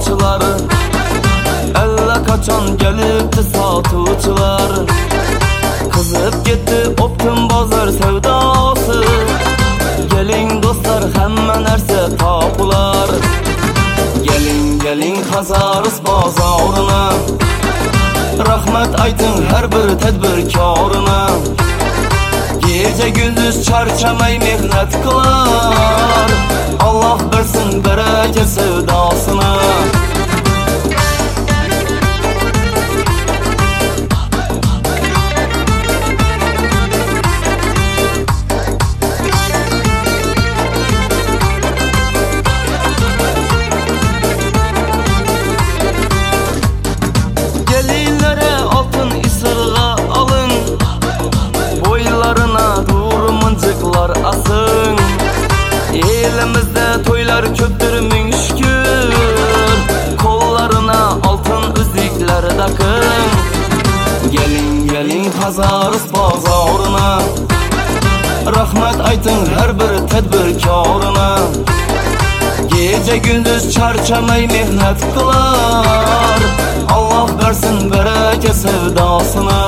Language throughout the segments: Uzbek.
alçılar, allaqachon gelipti sotuvchilar. Qizib ketdi optim bozor savdosi. Geling do'stlar, hamma narsa topilar. Geling Hazaris bozorina, rahmat ayting har bir tadbirkorina. Gece gündüz charchamay mehnat qilar, Allah bersin baraka savdosini. Gelinlere altın isirga alın, boylarına dur mıncıklar asın. Elimizde toylar köptür ming şükür, kollarına altın üzükler takın. Gelin Hazaris bozorina, rahmat ayting har bir tadbirkorina. Gece gündüz charchamay mehnat qilar, Allah bersin baraka savdosini.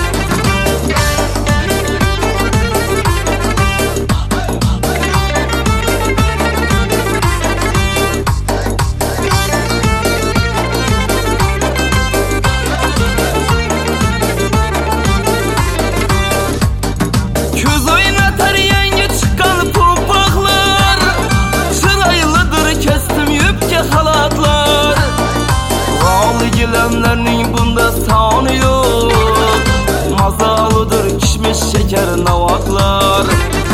Gilenlerinin bunda sonu yok, mazalıdır kişmiş şeker navaklar.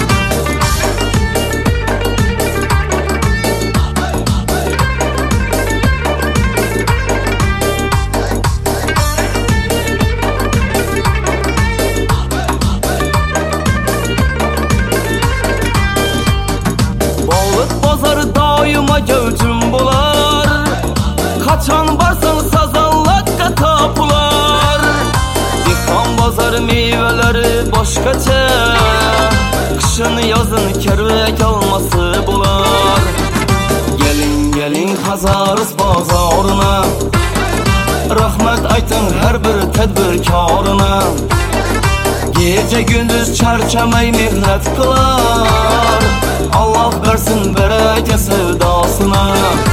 Balık pazarı daima gövcüm bular, kaçan varsan sazanlakka tapular. Dikkan bazarı meyveleri başkaça, kışın yazın kervek alması bular. Gelin Hazaris bozorina, rahmat ayting har bir tadbirkorina. Gece gündüz charchamay mehnat qilar, Allah bersin baraka savdosini.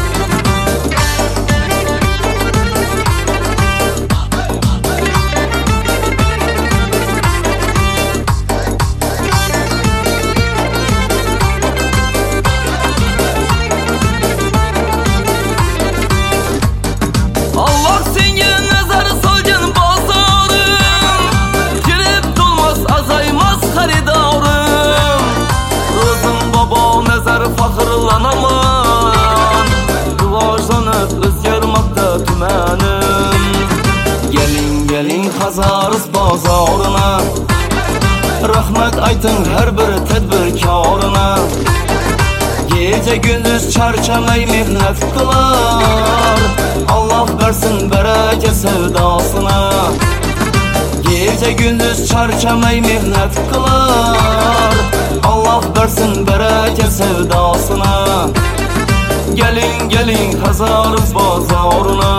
Allah senga nazar solgan bozorim, kirib to'lmas azaymaz xaridorim. O'zim bobo nazar faxrlanaman, rivojlanib o'zgarmoqda tumanim. Gelin Hazaris bozorina, rahmat ayting har bir tadbirkorina. Gece gündüz charchamay mehnat qilar, Allah bersin baraka savdosini. Gece gündüz charchamay mehnat qilar, Allah bersin baraka savdosini. Gelin Hazaris bozorina,